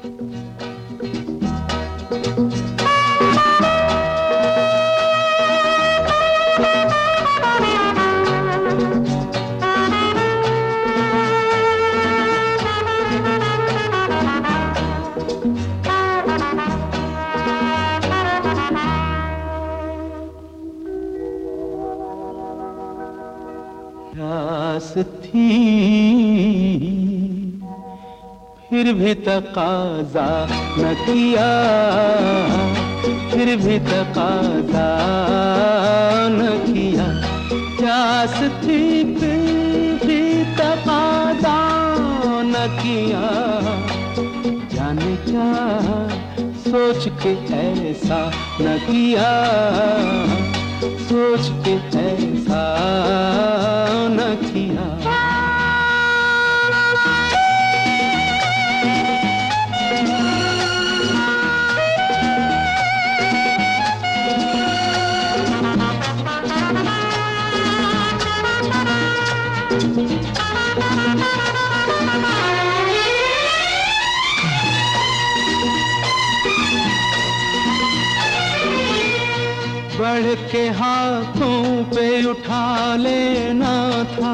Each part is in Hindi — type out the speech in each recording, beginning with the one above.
प्यास थी फिर भी तकाज़ा न किया, फिर भी तकाज़ा न किया। प्यास थी फिर भी तकाज़ा न किया। जाने क्या सोच के ऐसा न किया, सोच के ऐसा न किया। बढ़ के हाथों पे उठा लेना था,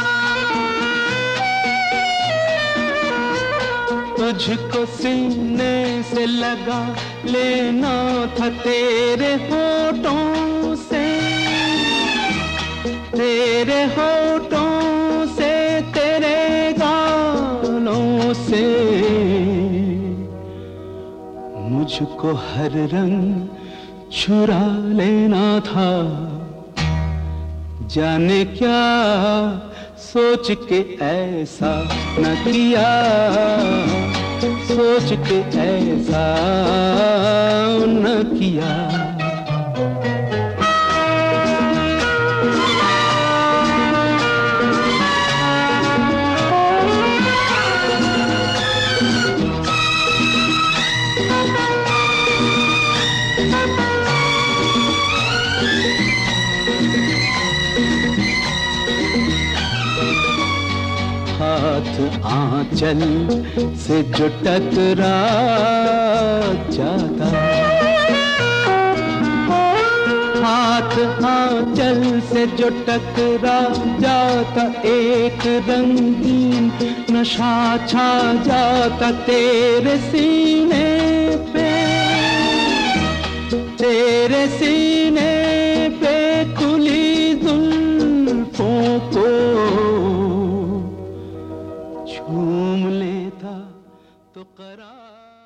तुझको सीने से लगा लेना था। तेरे होठों से, तेरे होठों से, तेरे गालों से मुझको हर रंग चुरा लेना था। जाने क्या सोच के ऐसा न किया, सोच के ऐसा न किया। हाथ आंचल से जो टकरा जाता, हाथ आंचल से जो टकरा जाता, एक रंगीन नशा छा जाता तेरे सीने पे, तेरे सीने पे खुली जुल्फों को झूम लेता तो करार।